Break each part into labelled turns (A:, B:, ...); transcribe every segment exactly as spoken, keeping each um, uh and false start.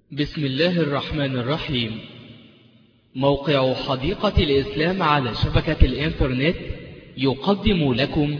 A: بسم الله الرحمن الرحيم. موقع حديقة الإسلام على شبكة الإنترنت يقدم لكم.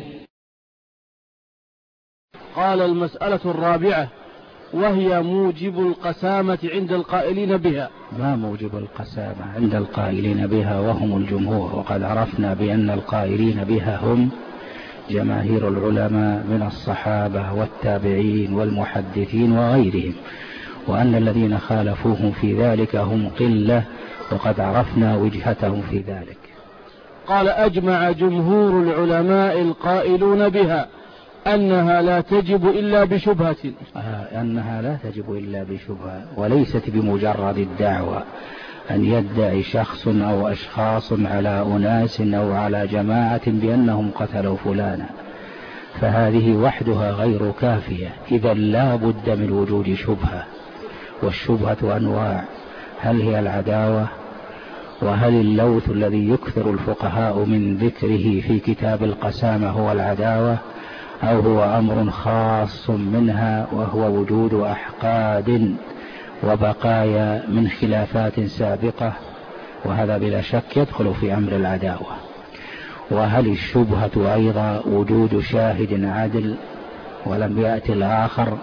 B: قال: المسألة الرابعة، وهي موجب القسامة عند القائلين بها.
C: ما موجب القسامة عند القائلين بها وهم الجمهور، وقد عرفنا بأن القائلين بها هم جماهير العلماء من الصحابة والتابعين والمحدثين وغيرهم، وأن الذين خالفوهم في ذلك هم قلة، وقد عرفنا وجهتهم في ذلك.
B: قال: أجمع جمهور العلماء القائلون بها أنها لا تجب إلا بشبهة.
C: آه أنها لا تجب إلا بشبهة، وليست بمجرد الدعوة أن يدعي شخص أو أشخاص على أناس أو على جماعة بأنهم قتلوا فلانا، فهذه وحدها غير كافية. إذا لا بد من وجود شبهة، والشبهة أنواع: هل هي العداوة؟ وهل اللوث الذي يكثر الفقهاء من ذكره في كتاب القسامة هو العداوة، أو هو أمر خاص منها وهو وجود أحقاد وبقايا من خلافات سابقة؟ وهذا بلا شك يدخل في أمر العداوة. وهل الشبهة أيضا وجود شاهد عدل ولم يأتي الآخر؟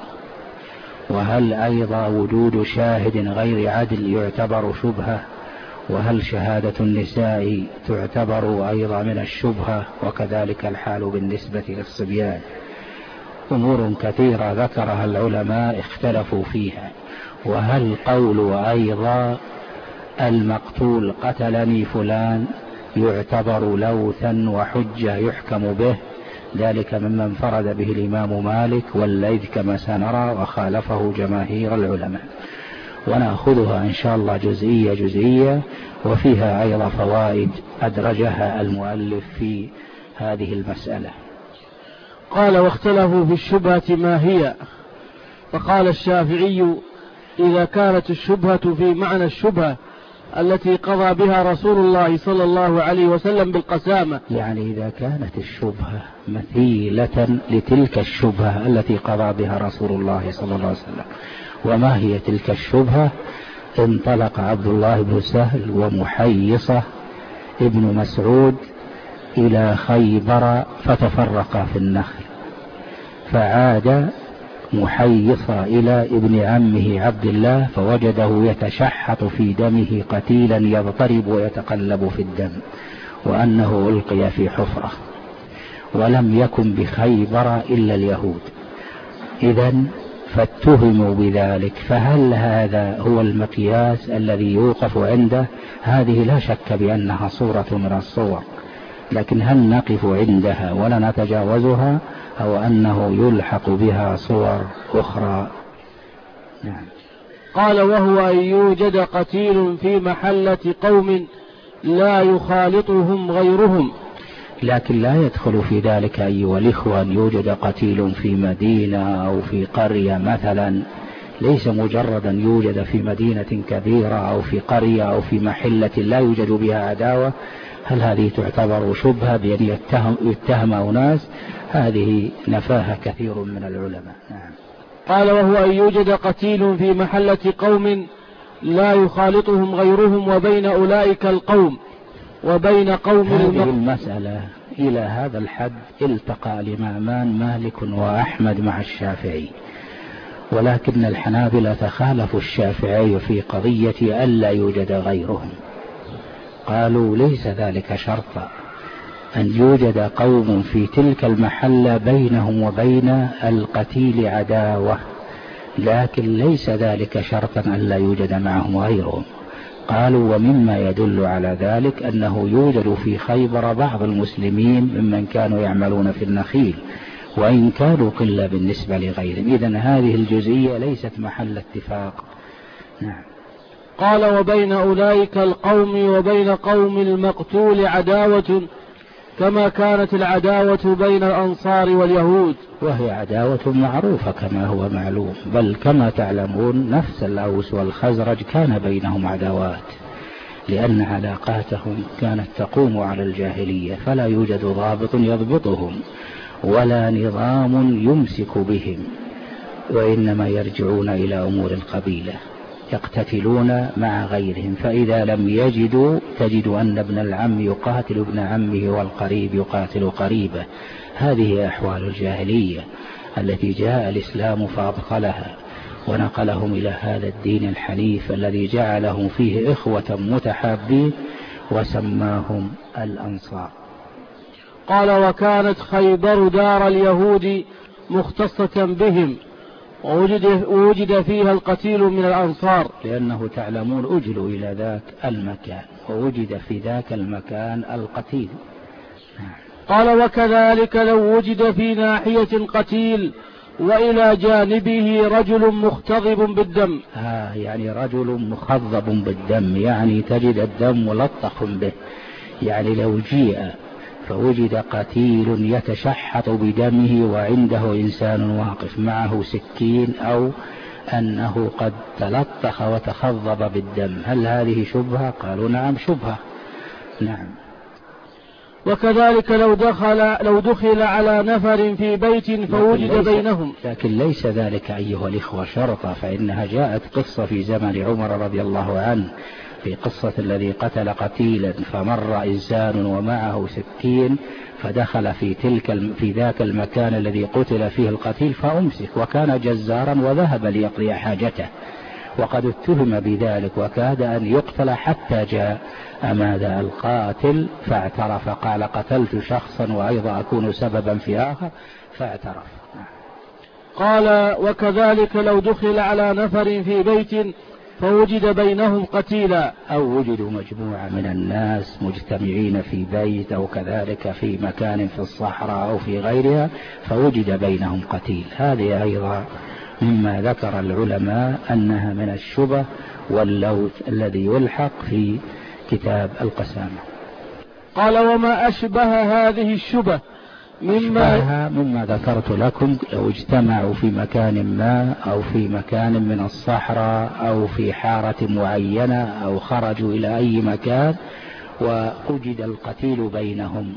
C: وهل أيضا وجود شاهد غير عدل يعتبر شبهة؟ وهل شهادة النساء تعتبر أيضا من الشبهة؟ وكذلك الحال بالنسبة للصبيان. أمور كثيرة ذكرها العلماء اختلفوا فيها. وهل قول أيضا المقتول قتلني فلان يعتبر لوثا وحجة يحكم به؟ ذلك مما انفرد به الإمام مالك والليث كما سنرى، وخالفه جماهير العلماء. ونأخذها إن شاء الله جزئية جزئية، وفيها أيضا فوائد أدرجها المؤلف في هذه المسألة.
B: قال: واختلفوا في الشبهة ما هي. فقال الشافعي: إذا كانت الشبهة في معنى الشبهة التي قضى بها رسول الله صلى الله عليه وسلم بالقسامة،
C: يعني إذا كانت الشبهة مثيلة لتلك الشبهة التي قضى بها رسول الله صلى الله عليه وسلم. وما هي تلك الشبهة؟ انطلق عبد الله بن سهل ومحيصة ابن مسعود إلى خيبر فتفرقا في النخل، فعاد محيصة إلى ابن عمه عبد الله فوجده يتشحط في دمه قتيلا يضطرب ويتقلب في الدم، وأنه ألقي في حفرة، ولم يكن بخيبر إلا اليهود. إذن فاتهموا بذلك. فهل هذا هو المقياس الذي يوقف عنده؟ هذه لا شك بأنها صورة من الصور، لكن هل نقف عندها ولا نتجاوزها، أو أنه يلحق بها صور أخرى؟ نعم.
B: قال: وهو أن يوجد قتيل في محلة قوم لا يخالطهم غيرهم.
C: لكن لا يدخل في ذلك أيها الإخوة أن يوجد قتيل في مدينة أو في قرية مثلا، ليس مجرد أن يوجد في مدينة كبيرة أو في قرية أو في محلة لا يوجد بها عداوة. هل هذه تعتبر شبهة بأن يتهم, يتهم أناس؟ هذه نفاها كثير من العلماء. نعم.
B: قال: وهو أن يوجد قتيل في محلة قوم لا يخالطهم غيرهم وبين أولئك القوم وبين قوم
C: هذه المسألة إلى هذا الحد التقى الإمامان مالك وأحمد مع الشافعي، ولكن الحنابلة تخالفوا الشافعي في قضية ألا يوجد غيرهم. قالوا ليس ذلك شرطا أن يوجد قوم في تلك المحلة بينهم وبين القتيل عداوة، لكن ليس ذلك شرطا أن لا يوجد معهم غيرهم. قالوا: ومما يدل على ذلك أنه يوجد في خيبر بعض المسلمين ممن كانوا يعملون في النخيل، وإن كانوا قلة بالنسبة لغيرهم. إذن هذه الجزئية ليست محل اتفاق. نعم.
B: قال: وبين أولئك القوم وبين قوم المقتول عداوة كما كانت العداوة بين الأنصار واليهود.
C: وهي عداوة معروفة كما هو معلوم، بل كما تعلمون نفس الأوس والخزرج كان بينهم عداوات، لأن علاقاتهم كانت تقوم على الجاهلية، فلا يوجد ضابط يضبطهم ولا نظام يمسك بهم، وإنما يرجعون إلى أمور القبيلة. يقتتلون مع غيرهم، فإذا لم يجدوا تجد أن ابن العم يقاتل ابن عمه والقريب يقاتل قريبه. هذه أحوال الجاهلية التي جاء الإسلام فأبطلها ونقلهم إلى هذا الدين الحنيف الذي جعلهم فيه إخوة متحابين وسماهم الأنصار.
B: قال: وكانت خيبر دار اليهود مختصة بهم، ووجد, ووجد فيها القتيل من الأنصار،
C: لأنه تعلمون أجلوا إلى ذاك المكان ووجد في ذاك المكان القتيل.
B: قال: وكذلك لو وجد في ناحية قتيل وإلى جانبه رجل مختضب بالدم.
C: آه يعني رجل مخضب بالدم، يعني تجد الدم ملطخ به. يعني لو جيء فوجد قتيل يتشحط بدمه وعنده إنسان واقف معه سكين، أو أنه قد تلطخ وتخضب بالدم، هل هذه شبهة؟ قالوا نعم شبهة. نعم.
B: وكذلك لو دخل, لو دخل على نفر في بيت فوجد
C: لكن
B: بينهم.
C: لكن ليس ذلك أيها الإخوة شرطا، فإنها جاءت قصة في زمن عمر رضي الله عنه، في قصة الذي قتل قتيلا فمر إنسان ومعه سكين فدخل في تلك في ذاك المكان الذي قتل فيه القتيل فأمسك، وكان جزارا وذهب ليقضي حاجته وقد اتهم بذلك وكاد أن يقتل حتى جاء ماذا القاتل فاعترف، قال قتلت شخصا وأيضا أكون سببا في آخر، فاعترف.
B: قال: وكذلك لو دخل على نفر في بيت فوجد بينهم قتيلا،
C: أو وجدوا مجموعة من الناس مجتمعين في بيت أو كذلك في مكان في الصحراء أو في غيرها فوجد بينهم قتيل، هذه أيضا مما ذكر العلماء أنها من الشبه واللوث الذي يلحق في كتاب القسامة.
B: قال: وما أشبه هذه الشبه
C: مما, مما ذكرت لكم، لو اجتمعوا في مكان ما أو في مكان من الصحراء أو في حارة معينة أو خرجوا إلى أي مكان ووجد القتيل بينهم.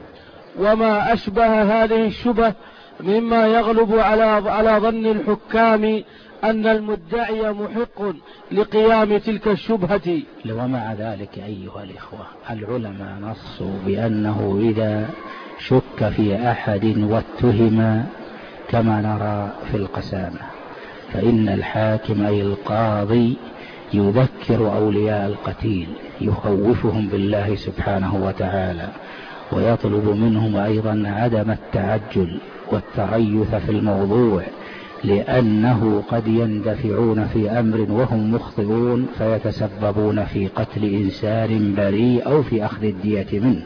B: وما أشبه هذه الشبه مما يغلب على على ظن الحكام أن المدعي محق لقيام تلك الشبهة.
C: ومع ذلك أيها الإخوة العلماء نصوا بأنه إذا شك في أحد واتهم كما نرى في القسامة فإن الحاكم أي القاضي يذكر أولياء القتيل يخوفهم بالله سبحانه وتعالى، ويطلب منهم أيضا عدم التعجل والتريث في الموضوع، لأنه قد يندفعون في أمر وهم مخطئون فيتسببون في قتل إنسان بريء أو في أخذ الدية منه.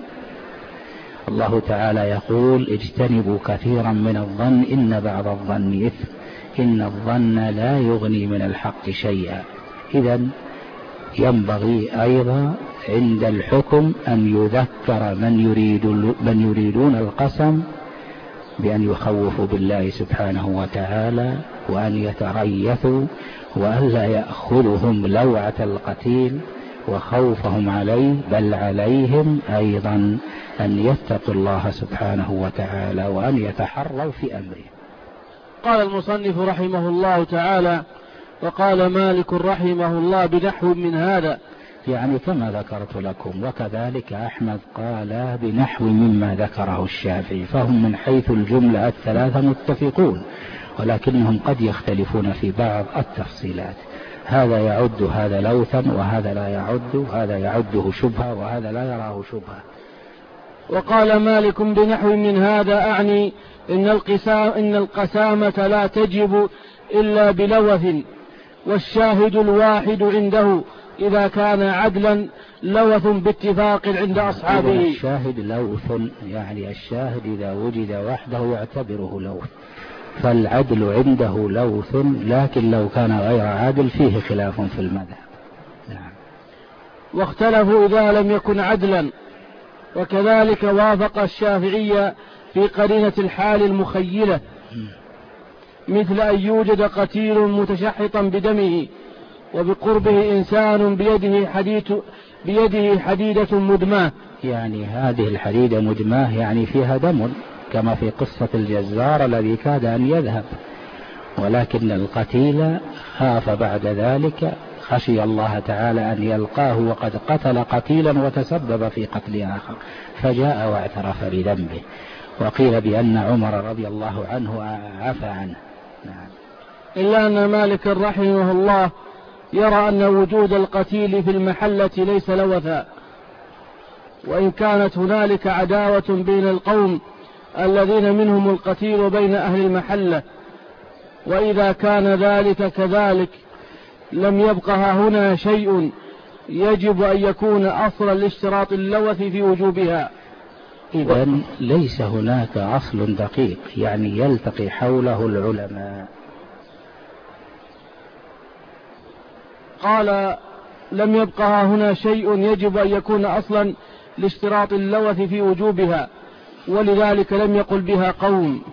C: الله تعالى يقول: اجتنبوا كثيرا من الظن إن بعض الظن إثم إن الظن لا يغني من الحق شيئا. إذن ينبغي أيضا عند الحكم أن يذكر من, يريد من يريدون القسم بأن يخوفوا بالله سبحانه وتعالى وأن يتريثوا وأن لا يأخذهم لوعة القتيل وخوفهم عليه، بل عليهم أيضا أن يتقوا الله سبحانه وتعالى وأن يتحروا في أمره.
B: قال المصنف رحمه الله تعالى: وقال مالك رحمه الله بنحو من هذا،
C: يعني كما ذكرت لكم، وكذلك أحمد قال بنحو مما ذكره الشافعي، فهم من حيث الجملة الثلاثة متفقون، ولكنهم قد يختلفون في بعض التفصيلات، هذا يعد هذا لوثا وهذا لا يعد، هذا يعده شبهة وهذا لا يراه شبهة.
B: وقال مالك بنحو من هذا أعني إن القسام إن القسامة لا تجب إلا بلوث، والشاهد الواحد عنده إذا كان عدلا لوث باتفاق عند أصحابه.
C: الشاهد لوث، يعني الشاهد إذا وجد وحده يعتبره لوث، فالعدل عنده لوث، لكن لو كان غير عادل فيه خلاف في المذهب. نعم.
B: واختلفوا إذا لم يكن عدلا، وكذلك وافق الشافعية في قرينة الحال المخيلة، مثل أن يوجد قتيل متشحطا بدمه وبقربه إنسان بيده حديد بيده حديدة مدماة،
C: يعني هذه الحديدة مدماة يعني فيها دم، كما في قصة الجزار الذي كاد أن يذهب، ولكن القتيل خاف بعد ذلك، خشي الله تعالى أن يلقاه وقد قتل قتيلا وتسبب في قتل آخر، فجاء واعترف بذنبه. وقيل بأن عمر رضي الله عنه عفى عنه. نعم.
B: إلا أن مالك رحمه الله يرى أن وجود القتيل في المحلة ليس لوثا، وإن كانت هنالك عداوة بين القوم الذين منهم القتيل وبين أهل المحلة، وإذا كان ذلك كذلك لم يبقى هنا شيء يجب أن يكون أصلا لاشتراط اللوث في وجوبها.
C: إذن ليس هناك أصل دقيق يعني يلتقي حوله العلماء.
B: قال لم يبقى هنا شيء يجب أن يكون أصلا لاشتراط اللوث في وجوبها، ولذلك لم يقل بها قوم.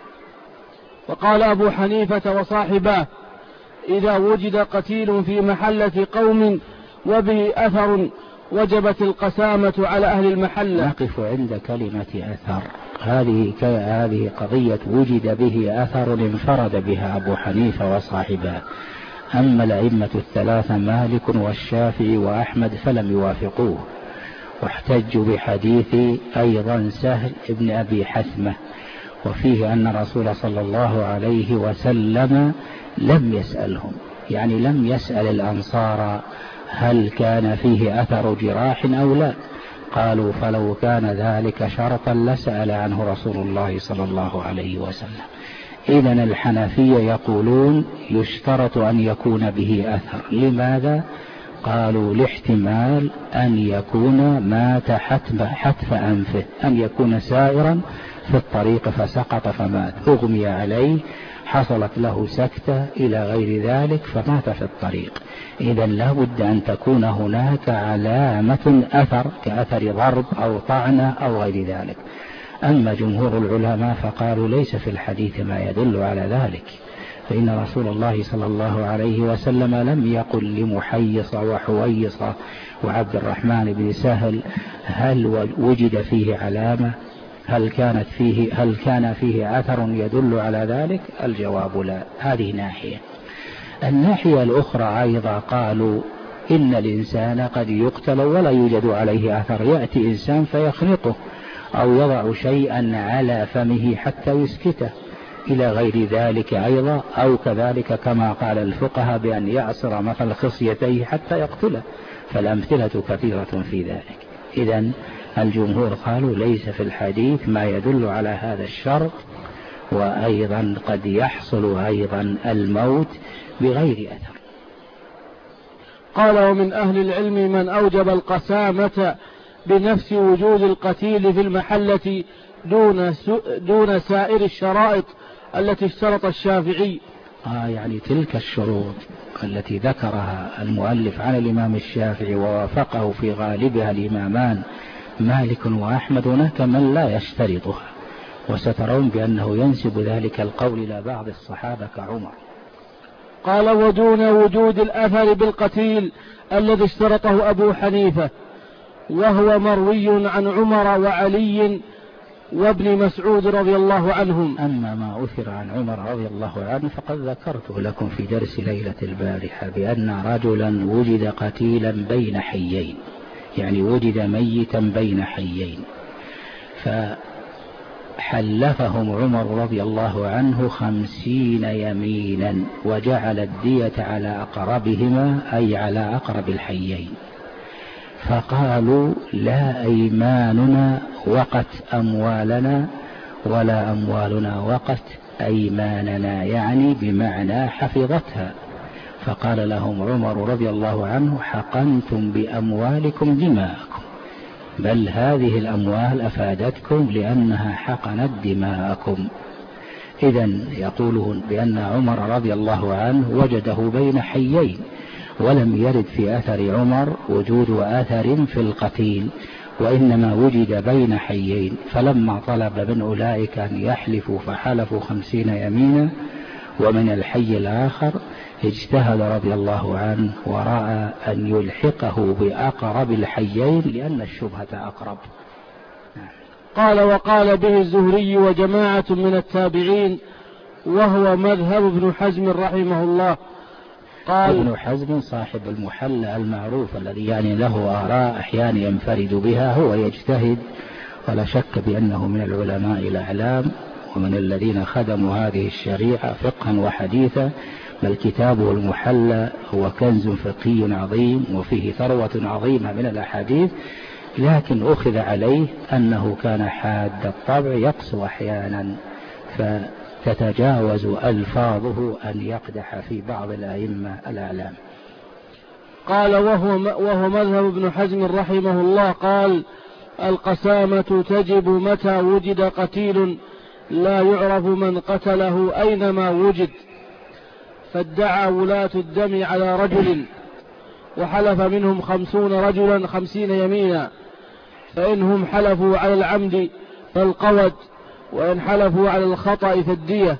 B: وقال أبو حنيفة وصاحباه إذا وجد قتيل في محلة قوم وبه أثر وجبت القسامة على أهل المحلة.
C: نقف عند كلمة أثر. هذه هذه قضية وجد به أثر انفرد بها أبو حنيفة وصاحباه. أما الأئمة الثلاثة مالك والشافعي وأحمد فلم يوافقوه، واحتجوا بحديث أيضا سهل ابن أبي حثمة، وفيه أن الرسول صلى الله عليه وسلم لم يسألهم، يعني لم يسأل الأنصار هل كان فيه أثر جراح أو لا. قالوا فلو كان ذلك شرطا لسأل عنه رسول الله صلى الله عليه وسلم. إذن الحنفية يقولون يشترط أن يكون به أثر. لماذا؟ قالوا لاحتمال أن يكون مات حتف, حتف أنفه، أن يكون سائرا في الطريق فسقط فمات، أغمي عليه، حصلت له سكتة إلى غير ذلك فمات في الطريق. إذن لا بد أن تكون هناك علامة أثر كأثر ضرب أو طعنة أو غير ذلك. أما جمهور العلماء فقالوا ليس في الحديث ما يدل على ذلك، فإن رسول الله صلى الله عليه وسلم لم يقل لمحيصة وحويصة وعبد الرحمن بن سهل هل وجد فيه علامة، هل كانت فيه هل كان فيه أثر يدل على ذلك؟ الجواب لا. هذه ناحية. الناحية الأخرى أيضا قالوا إن الإنسان قد يقتل ولا يوجد عليه أثر، يأتي إنسان فيخنقه أو يضع شيئا على فمه حتى يسكته إلى غير ذلك أيضا، أو كذلك كما قال الفقهاء بأن يعصر مثل خصيتيه حتى يقتله، فالأمثلة كثيرة في ذلك. إذن الجمهور قالوا ليس في الحديث ما يدل على هذا الشرط، وأيضا قد يحصل أيضا الموت بغير أثر.
B: قال ومن أهل العلم من أوجب القسامة بنفس وجود القتيل في المحلة دون, دون سائر الشرائط التي اشترط الشافعي.
C: آه يعني تلك الشروط التي ذكرها المؤلف عن الإمام الشافعي ووافقه في غالبها الإمامان مالك وأحمد، هناك من لا يشترطها، وسترون بأنه ينسب ذلك القول إلى بعض الصحابة كعمر.
B: قال ودون وجود الأثر بالقتيل الذي اشترطه أبو حنيفة، وهو مروي عن عمر وعلي وابن مسعود رضي الله عنهم.
C: أما ما أثر عن عمر رضي الله عنه فقد ذكرته لكم في درس ليلة البارحة بأن رجلا وجد قتيلا بين حيين، يعني وجد ميتا بين حيين، فحلفهم عمر رضي الله عنه خمسين يمينا وجعل الدية على أقربهما أي على أقرب الحيين، فقالوا لا أيماننا وقت أموالنا ولا أموالنا وقت أيماننا، يعني بمعنى حفظتها. فقال لهم عمر رضي الله عنه حقنتم بأموالكم دماءكم، بل هذه الأموال أفادتكم لأنها حقنت دماءكم. إذن يقولون بأن عمر رضي الله عنه وجده بين حيين، ولم يرد في أثر عمر وجود أثر في القتيل، وإنما وجد بين حيين. فلما طلب من أولئك أن يحلفوا فحلفوا خمسين يمينا، ومن الحي الآخر اجتهد رضي الله عنه ورأى أن يلحقه بأقرب الحيين لأن الشبهة أقرب.
B: قال وقال به الزهري وجماعة من التابعين وهو مذهب ابن حزم رحمه الله.
C: قال ابن حزم صاحب المحلى المعروف الذي يعني له آراء أحيانا ينفرد بها، هو يجتهد ولا شك بأنه من العلماء الأعلام ومن الذين خدموا هذه الشريعة فقها وحديثا، بل كتابه المحلى هو كنز فقهي عظيم وفيه ثروة عظيمة من الأحاديث، لكن أخذ عليه أنه كان حاد الطبع يقسو أحيانا فتتجاوز ألفاظه أن يقدح في بعض الأئمة الأعلام.
B: قال وهو, وهو مذهب ابن حزم رحمه الله. قال القسامة تجب متى وجد قتيل لا يعرف من قتله أينما وجد، فادعى ولاة الدم على رجل وحلف منهم خمسون رجلا خمسين يمينا، فإنهم حلفوا على العمد فالقود، وإن حلفوا على الخطأ فالدية.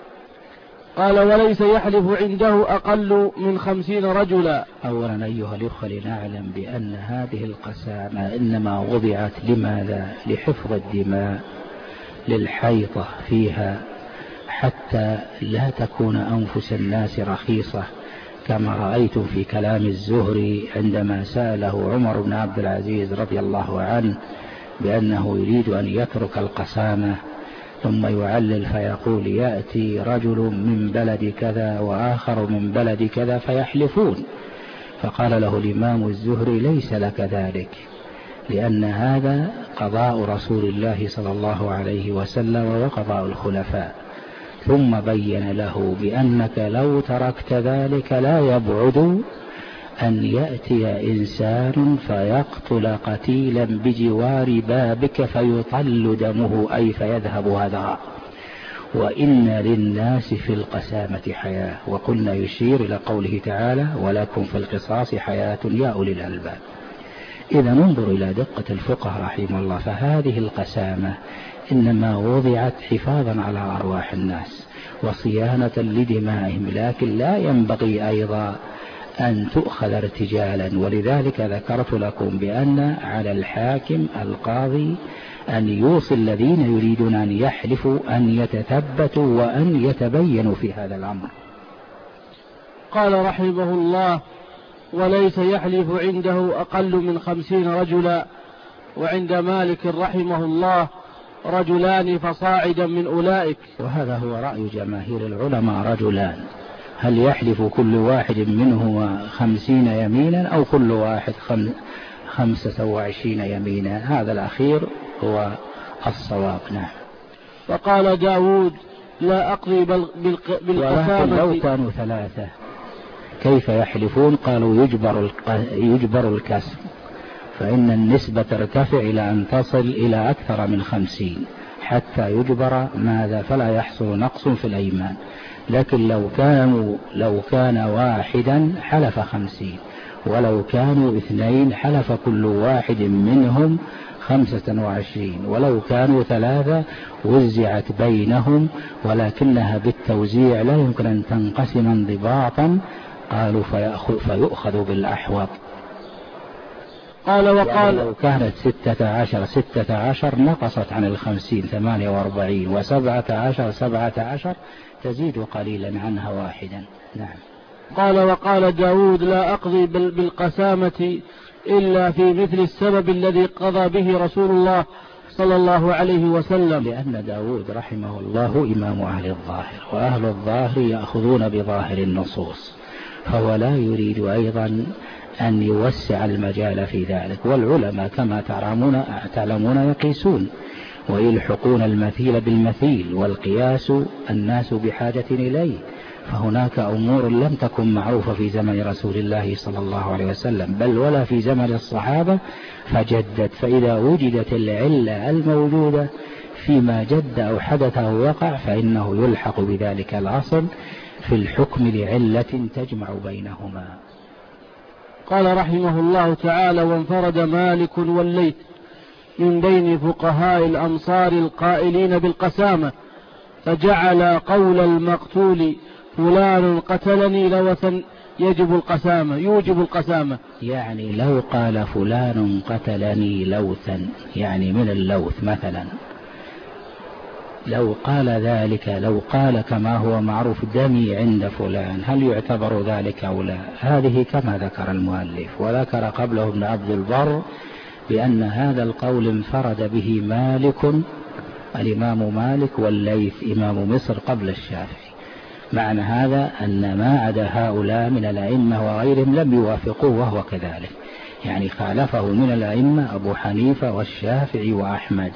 B: قال وليس يحلف عنده أقل من خمسين رجلا.
C: أولا أيها الأخوة لنعلم بأن هذه القسامة إنما وضعت لماذا؟ لحفظ الدماء، للحيطة فيها، حتى لا تكون أنفس الناس رخيصة، كما رأيتم في كلام الزهري عندما سأله عمر بن عبد العزيز رضي الله عنه بأنه يريد أن يترك القسامة، ثم يعلل فيقول يأتي رجل من بلد كذا وآخر من بلد كذا فيحلفون، فقال له الإمام الزهري ليس لك ذلك، لأن هذا قضاء رسول الله صلى الله عليه وسلم وقضاء الخلفاء. ثم بين له بأنك لو تركت ذلك لا يبعد أن يأتي إنسان فيقتل قتيلا بجوار بابك فيطل دمه، أي فيذهب هذا. وإن للناس في القسامة حياة، وقلنا يشير إلى قوله تعالى ولكم في القصاص حياة يا أولي الألباب. إذا ننظر إلى دقة الفقهاء رحمه الله، فهذه القسامة إنما وضعت حفاظا على أرواح الناس وصيانة لدمائهم، لكن لا ينبغي أيضا أن تؤخذ ارتجالا. ولذلك ذكرت لكم بأن على الحاكم القاضي أن يوصي الذين يريدون أن يحلفوا أن يتثبتوا وأن يتبينوا في هذا الأمر.
B: قال رحمه الله وليس يحلف عنده أقل من خمسين رجلا. وعند مالك رحمه الله رجلان فصاعدا من أولئك.
C: وهذا هو رأي جماهير العلماء، رجلان. هل يحلف كل واحد منه خمسين يمينا أو كل واحد خم خمسة وعشرين يمينا؟ هذا الأخير هو الصواب. نعم.
B: فقال داود لا أقضي بالقسامة.
C: لو كانوا ثلاثة كيف يحلفون؟ قالوا يجبر, يجبر الكسر، فإن النسبة ترتفع إلى أن تصل إلى أكثر من خمسين حتى يجبر ماذا؟ فلا يحصل نقص في الأيمان. لكن لو كانوا لو كان واحدا حلف خمسين، ولو كانوا اثنين حلف كل واحد منهم خمسة وعشرين، ولو كانوا ثلاثة وزعت بينهم، ولكنها بالتوزيع لا يمكن أن تنقسم انضباطا. قالوا فيؤخذ بالأحوط.
B: قال وقال
C: يعني لو كانت ستة عشر ستة عشر نقصت عن الخمسين ثمانية واربعين، وسبعة عشر سبعة عشر تزيد قليلا عنها واحدا. نعم.
B: قال وقال داود لا أقضي بالقسامة إلا في مثل السبب الذي قضى به رسول الله صلى الله عليه وسلم.
C: لأن داود رحمه الله إمام أهل الظاهر، وأهل الظاهر يأخذون بظاهر النصوص، فهو لا يريد أيضا أن يوسع المجال في ذلك. والعلماء كما تعلمون, تعلمون يقيسون ويلحقون المثيل بالمثيل، والقياس الناس بحاجة إليه. فهناك أمور لم تكن معروفة في زمن رسول الله صلى الله عليه وسلم بل ولا في زمن الصحابة فجدت، فإذا وجدت العلة الموجودة فيما جد أو حدث أو وقع فإنه يلحق بذلك الأصل في الحكم لعلة تجمع بينهما.
B: قال رحمه الله تعالى وانفرد مالك والليث من بين فقهاء الأمصار القائلين بالقسامة، فجعل قول المقتول فلان قتلني لوثا يجب القسامة يوجب القسامة.
C: يعني لو قال فلان قتلني لوثا، يعني من اللوث مثلا، لو قال ذلك، لو قال كما هو معروف دمي عند فلان، هل يعتبر ذلك أو لا؟ هذه كما ذكر المؤلف، وذكر قبله ابن عبد البر بأن هذا القول انفرد به مالك، الإمام مالك والليث إمام مصر قبل الشافعي. معنى هذا أن ما عدا هؤلاء من الأئمة وغيرهم لم يوافقوه وهو كذلك، يعني خالفه من الأئمة أبو حنيفة والشافعي وأحمد.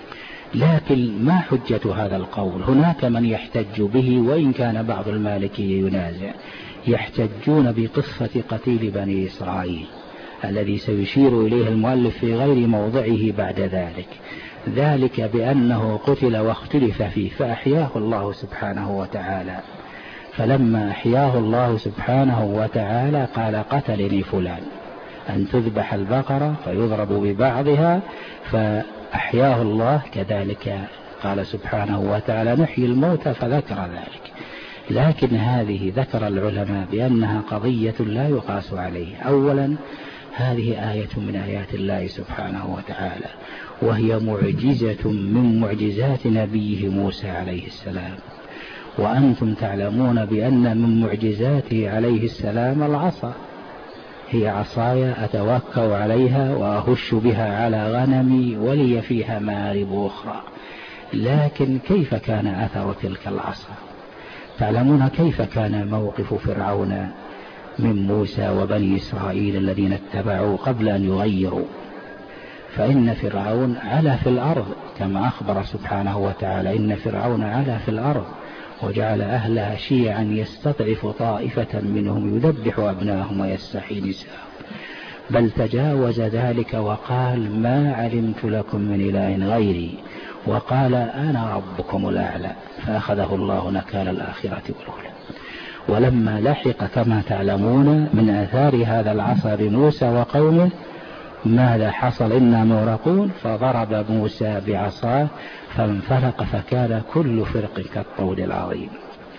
C: لكن ما حجة هذا القول؟ هناك من يحتج به، وإن كان بعض المالكية ينازع، يحتجون بقصة قتيل بني إسرائيل الذي سيشير إليه المؤلف في غير موضعه بعد ذلك، ذلك بأنه قتل واختلف فيه فأحياه الله سبحانه وتعالى. فلما أحياه الله سبحانه وتعالى قال قتلني فلان، أن تذبح البقرة فيضرب ببعضها، فأحياه الله كذلك. قال سبحانه وتعالى نحيي الموتى فذكر ذلك. لكن هذه ذكر العلماء بأنها قضية لا يقاس عليه. أولا هذه آية من آيات الله سبحانه وتعالى، وهي معجزة من معجزات نبيه موسى عليه السلام، وأنتم تعلمون بأن من معجزاته عليه السلام العصا، هي عصاي أتوكأ عليها وأهش بها على غنمي ولي فيها مآرب أخرى. لكن كيف كان أثر تلك العصا؟ تعلمون كيف كان موقف فرعون من موسى وبني إسرائيل الذين اتبعوا قبل أن يغيروا؟ فإن فرعون علا في الأرض كما أخبر سبحانه وتعالى، إن فرعون علا في الأرض وجعل أهلها شيعا يستضعف طائفة منهم يذبح أبناءهم ويستحيي نساءهم، بل تجاوز ذلك وقال ما علمت لكم من إله غيري، وقال أنا ربكم الأعلى، فأخذه الله نكال الآخرة والأولى. ولما لحق كما تعلمون من آثار هذا العصا بموسى وقومه ماذا حصل؟ إنا مغرقون، فضرب موسى بعصاه فانفلق فكان كل فرق كالطود العظيم.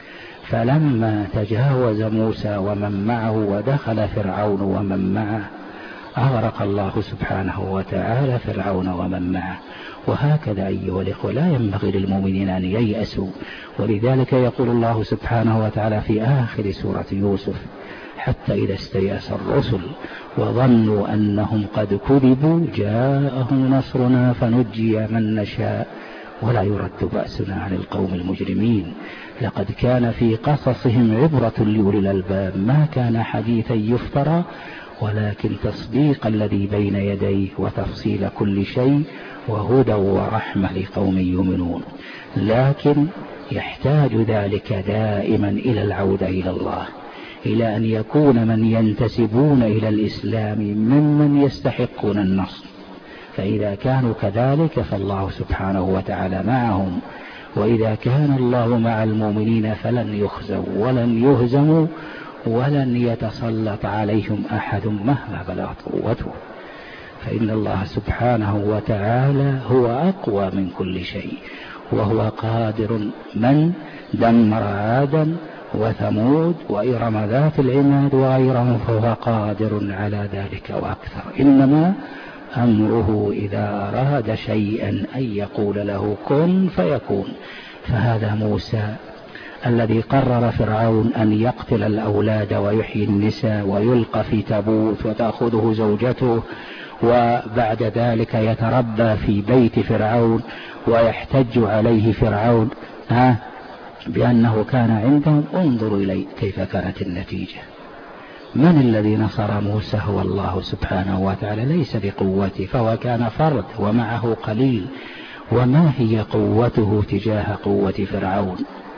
C: فلما تجاوز موسى ومن معه ودخل فرعون ومن معه أغرق الله سبحانه وتعالى فرعون ومن معه. وهكذا أيها الإخوة لا ينبغي للمؤمنين أن ييأسوا، ولذلك يقول الله سبحانه وتعالى في آخر سورة يوسف حتى إذا استيأس الرسل وظنوا أنهم قد كذبوا جاءهم نصرنا فنجي من نشاء ولا يرد بأسنا عن القوم المجرمين. لقد كان في قصصهم عبرة لأولي الألباب ما كان حديثا يفترى ولكن تصديق الذي بين يديه وتفصيل كل شيء وهدى ورحمة لقوم يؤمنون. لكن يحتاج ذلك دائما إلى العودة إلى الله، إلى أن يكون من ينتسبون إلى الإسلام ممن يستحقون النصر، فإذا كانوا كذلك فالله سبحانه وتعالى معهم، وإذا كان الله مع المؤمنين فلن يخزوا ولن يهزموا ولن يتسلط عليهم أحد مهما بلغت قوته، فإن الله سبحانه وتعالى هو أقوى من كل شيء، وهو قادر. من دمر عادا وثمود وإرم ذات العماد وغيرهم فهو قادر على ذلك وأكثر. إنما أمره إذا أراد شيئا أن يقول له كن فيكون. فهذا موسى الذي قرر فرعون أن يقتل الأولاد ويحيي النساء ويلقى في تابوت وتأخذه زوجته، وبعد ذلك يتربى في بيت فرعون ويحتج عليه فرعون ها بأنه كان عندهم. انظروا إليه كيف كانت النتيجة. من الذي نصر موسى؟ هو الله سبحانه وتعالى، ليس بقوته، فهو كان فرد ومعه قليل. وما هي قوته تجاه قوة فرعون؟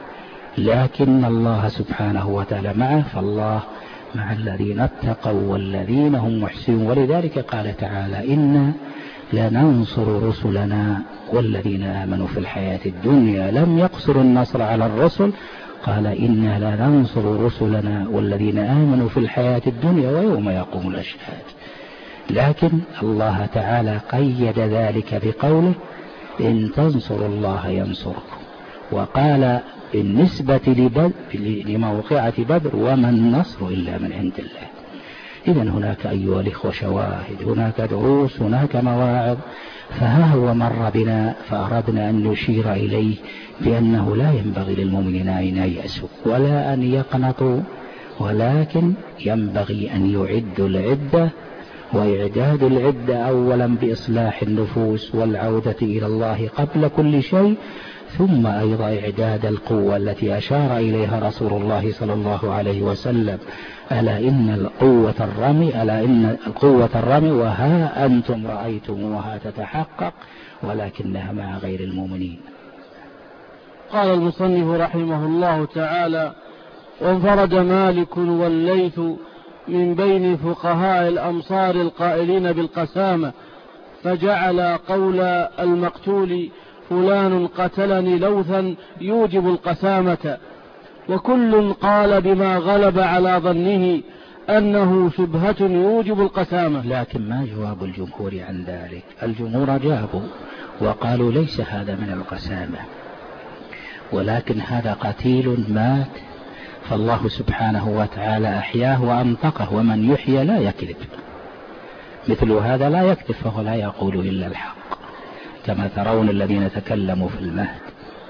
C: لكن الله سبحانه وتعالى معه، فالله مع الذين اتقوا والذين هم محسنون. ولذلك قال تعالى إنا لننصر رسلنا والذين آمنوا في الحياة الدنيا. لم يقصر النصر على الرسل، قال إنا لننصر رسلنا والذين آمنوا في الحياة الدنيا ويوم يقوم الأشهاد. لكن الله تعالى قيد ذلك بقوله إن تنصروا الله ينصركم، وقال بالنسبة لموقعة بدر وما النصر إلا من عند الله. إذن هناك أيها الإخوة شواهد، هناك دروس، هناك مواعظ، فها هو مر بنا فأردنا أن نشير إليه بأنه لا ينبغي للمؤمنين أن ييأسوا ولا أن يقنطوا، ولكن ينبغي أن يعدوا العدة، وإعداد العدة أولا بإصلاح النفوس والعودة إلى الله قبل كل شيء، ثم أيضا إعداد القوة التي أشار إليها رسول الله صلى الله عليه وسلم: ألا إن القوة الرمي ألا إن القوة الرمي وها أنتم رأيتموها تتحقق ولكنها مع غير المؤمنين.
B: قال المصنف رحمه الله تعالى: وانفرد مالك والليث من بين فقهاء الأمصار القائلين بالقسامة، فجعل قول المقتول فلان قتلني لوثا يوجب القسامة، وكل قال بما غلب على ظنه أنه شبهة يوجب القسامة.
C: لكن ما جواب الجمهور عن ذلك؟ الجمهور جابوا وقالوا ليس هذا من القسامة، ولكن هذا قتيل مات فالله سبحانه وتعالى أحياه وأنطقه، ومن يحيى لا يكذب، مثل هذا لا يكذب فهو لا يقول إلا الحق، كما ترون الذين تكلموا في المهد.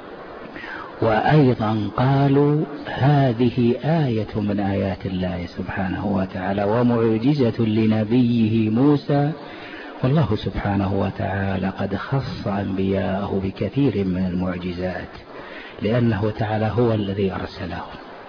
C: وأيضا قالوا هذه آية من آيات الله سبحانه وتعالى ومعجزة لنبيه موسى، والله سبحانه وتعالى قد خص أنبياءه بكثير من المعجزات، لأنه تعالى هو الذي أرسله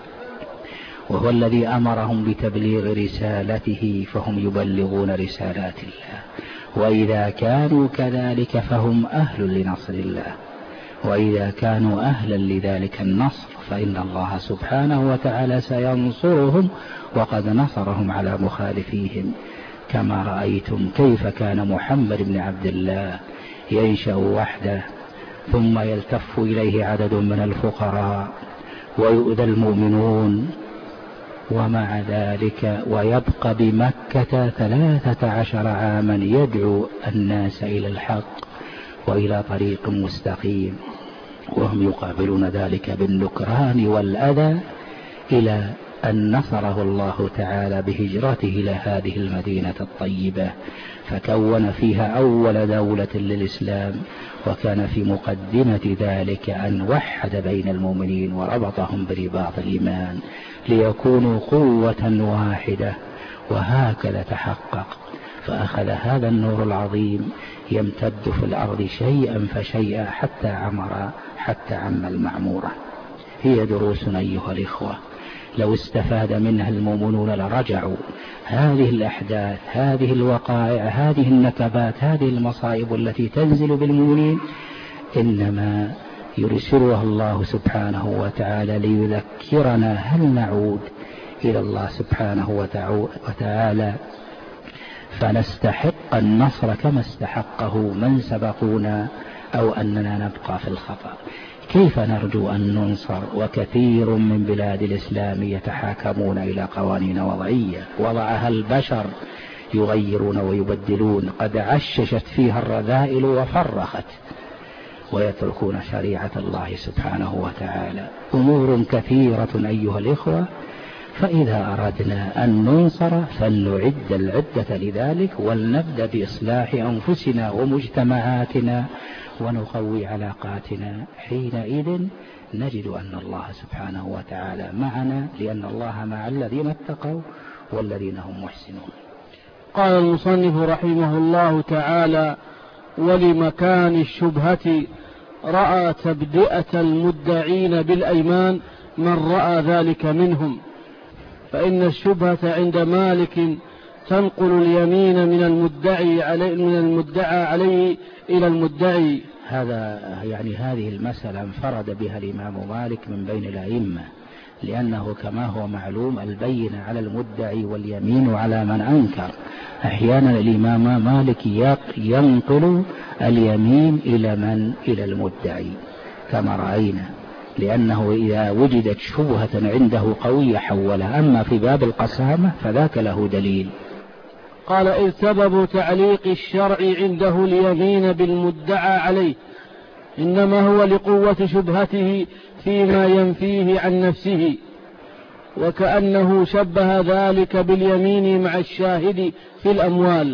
C: وهو الذي أمرهم بتبليغ رسالته، فهم يبلغون رسالات الله، وإذا كانوا كذلك فهم أهل لنصر الله، وإذا كانوا أهلا لذلك النصر فإن الله سبحانه وتعالى سينصرهم، وقد نصرهم على مخالفيهم، كما رأيتم كيف كان محمد بن عبد الله ينشأ وحده ثم يلتف إليه عدد من الفقراء ويؤذى المؤمنون، ومع ذلك ويبقى بمكة ثلاثة عشر عاما يدعو الناس إلى الحق وإلى طريق مستقيم، وهم يقابلون ذلك بالنكران والأذى، إلى أن نصره الله تعالى بهجرته إلى هذه المدينة الطيبة، فكون فيها أول دولة للإسلام، وكان في مقدمة ذلك أن وحد بين المؤمنين وربطهم برباط الإيمان ليكونوا قوة واحدة، وهكذا تحقق. فأخذ هذا النور العظيم يمتد في الأرض شيئا فشيئا حتى عمر حتى عم المعمورة. هي دروس أيها الإخوة لو استفاد منها المؤمنون لرجعوا. هذه الأحداث، هذه الوقائع، هذه النكبات، هذه المصائب التي تنزل بالمؤمنين إنما يرسلها الله سبحانه وتعالى ليذكرنا هل نعود إلى الله سبحانه وتعالى فنستحق النصر كما استحقه من سبقونا، أو أننا نبقى في الخطأ. كيف نرجو أن ننصر وكثير من بلاد الإسلام يتحاكمون إلى قوانين وضعية وضعها البشر يغيرون ويبدلون، قد عششت فيها الرذائل وفرخت، ويتركون شريعة الله سبحانه وتعالى. أمور كثيرة أيها الإخوة، فإذا أردنا أن ننصر فلنعد العدة لذلك، ولنبدأ بإصلاح أنفسنا ومجتمعاتنا ونقوي علاقاتنا. حينئذ نجد أن الله سبحانه وتعالى معنا، لأن الله مع الذين اتقوا والذين هم محسنون.
B: قال المصنف رحمه الله تعالى: ولمكان الشبهة رأى تبدئة المدعين بالأيمان من رأى ذلك منهم، فإن الشبهة عند مالك تنقل اليمين من المدعي عليه من المدعى عليه إلى المدعي.
C: هذا يعني هذه المسألة انفرد بها الإمام مالك من بين الأئمة، لأنه كما هو معلوم البينة على المدعي واليمين على من أنكر. أحيانا الإمام مالك ينقل اليمين إلى من؟ إلى المدعي كما رأينا، لأنه إذا وجدت شبهة عنده قوية حولها. أما في باب القسامة فذاك له دليل.
B: قال: إذ سبب تعليق الشرع عنده اليمين بالمدعى عليه إنما هو لقوة شبهته فيما ينفيه عن نفسه، وكأنه شبه ذلك باليمين مع الشاهد في الأموال.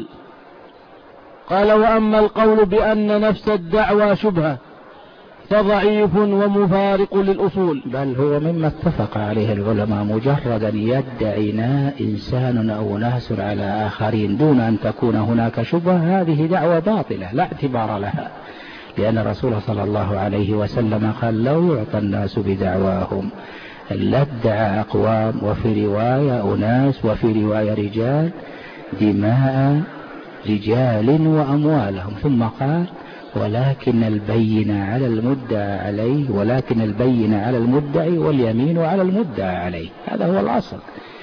B: قال: وأما القول بأن نفس الدعوى شبهة فضعيف ومفارق للأصول.
C: بل هو مما اتفق عليه العلماء، مجرد أن يدعي إنسان أو ناس على آخرين دون أن تكون هناك شبهة، هذه دعوة باطلة لا اعتبار لها، لأن الرسول صلى الله عليه وسلم قال: لو يعطى الناس بدعواهم لادعى أقوام، وفي رواية أناس، وفي رواية رجال، دماء رجال وأموالهم، ثم قال: ولكن البين على المدعى عليه، ولكن البين على المدعي واليمين على المدعى عليه. هذا هو الأصل.